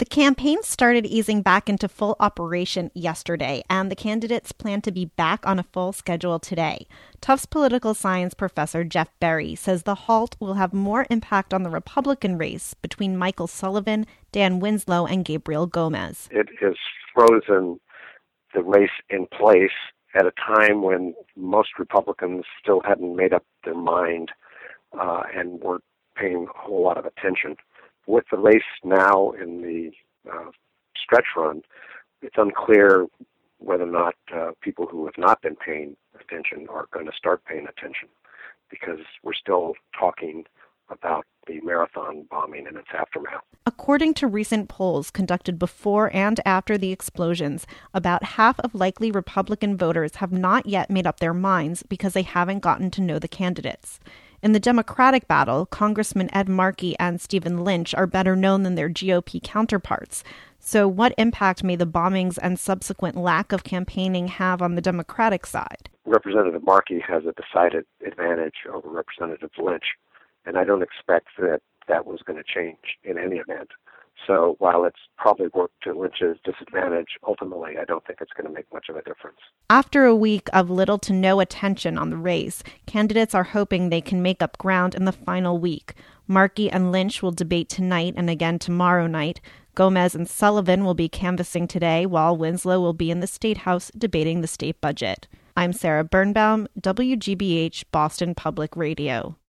The campaign started easing back into full operation yesterday, and the candidates plan to be back on a full schedule today. Tufts political science professor Jeff Berry says the halt will have more impact on the Republican race between Michael Sullivan, Dan Winslow, and Gabriel Gomez. It has frozen the race in place at a time when most Republicans still hadn't made up their mind and weren't paying a whole lot of attention. With the race now in the stretch run, it's unclear whether or not people who have not been paying attention are going to start paying attention, because we're still talking about the marathon bombing and its aftermath. According to recent polls conducted before and after the explosions, about half of likely Republican voters have not yet made up their minds because they haven't gotten to know the candidates. In the Democratic battle, Congressman Ed Markey and Stephen Lynch are better known than their GOP counterparts. So what impact may the bombings and subsequent lack of campaigning have on the Democratic side? Representative Markey has a decided advantage over Representative Lynch, and I don't expect that was going to change in any event. So while it's probably worked to Lynch's disadvantage, ultimately I don't think it's going to make much of a difference. After a week of little to no attention on the race, candidates are hoping they can make up ground in the final week. Markey and Lynch will debate tonight and again tomorrow night. Gomez and Sullivan will be canvassing today, while Winslow will be in the State House debating the state budget. I'm Sarah Birnbaum, WGBH Boston Public Radio.